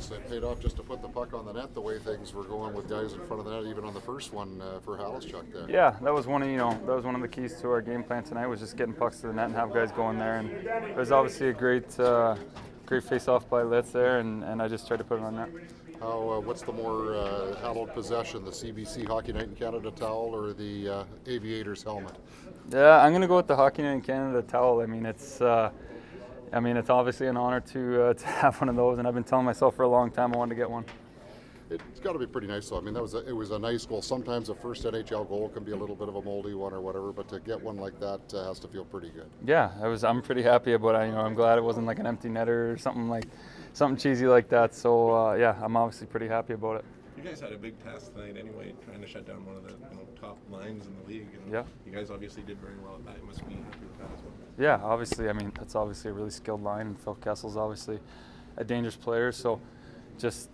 guys. It paid off just to put the puck on the net the way things were going with guys in front of the net, even on the first one for Halischuk there. Yeah, that was one of the keys to our game plan tonight, was just getting pucks to the net and have guys go in there. And it was obviously a great face-off by Litz there, and I just tried to put it on net. What's the more hallowed possession, the CBC Hockey Night in Canada towel or the Aviators helmet? Yeah, I'm gonna go with the Hockey Night in Canada towel. I mean, it's obviously an honor to have one of those, and I've been telling myself for a long time I wanted to get one. It's got to be pretty nice, though. I mean, it was a nice goal. Sometimes the first NHL goal can be a little bit of a moldy one or whatever, but to get one like that has to feel pretty good. Yeah, I'm pretty happy about it. I'm glad it wasn't like an empty netter or something cheesy like that. So yeah, I'm obviously pretty happy about it. You guys had a big task tonight anyway, trying to shut down one of the top lines in the league. And yeah. You guys obviously did very well at that. You must be happy with that as well. Yeah, obviously. I mean, that's obviously a really skilled line, and Phil Kessel's obviously a dangerous player. So just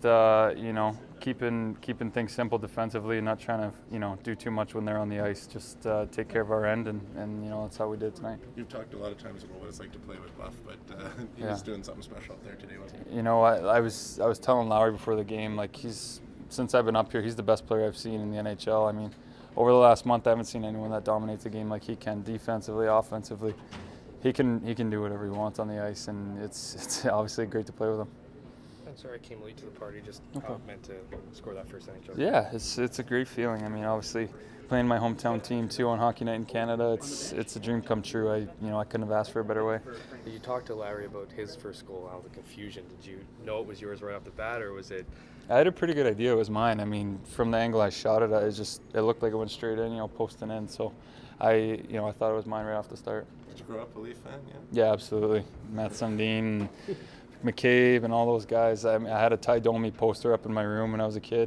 keeping things simple defensively and not trying to do too much when they're on the ice. Just take care of our end, and that's how we did tonight. You've talked a lot of times about what it's like to play with Buff, but he was doing something special up there today, wasn't he? I was telling Lowry before the game, since I've been up here, he's the best player I've seen in the NHL. I mean, over the last month, I haven't seen anyone that dominates a game like he can, defensively, offensively. He can do whatever he wants on the ice, and it's obviously great to play with him. I'm sorry I came late to the party, just how it meant to score that first NHL. Yeah, it's a great feeling. I mean, obviously playing my hometown team too on Hockey Night in Canada, it's a dream come true. I couldn't have asked for a better way. You talked to Larry about his first goal, how the confusion. Did you know it was yours right off the bat, or was it? I had a pretty good idea it was mine. I mean, from the angle I shot it, it looked like it went straight in, posting in. So I thought it was mine right off the start. Did you grow up a Leaf fan? Yeah, absolutely. Matt Sundin, McCabe, and all those guys. I had a Ty Domi poster up in my room when I was a kid.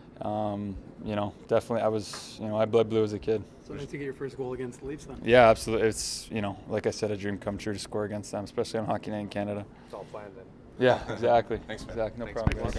Definitely, I bled blue as a kid. So nice to get your first goal against the Leafs then. Yeah, absolutely. It's, like I said, a dream come true to score against them, especially on Hockey Night in Canada. It's all planned then. Yeah, exactly. Thanks, man. Exactly. No Thanks, problem. man.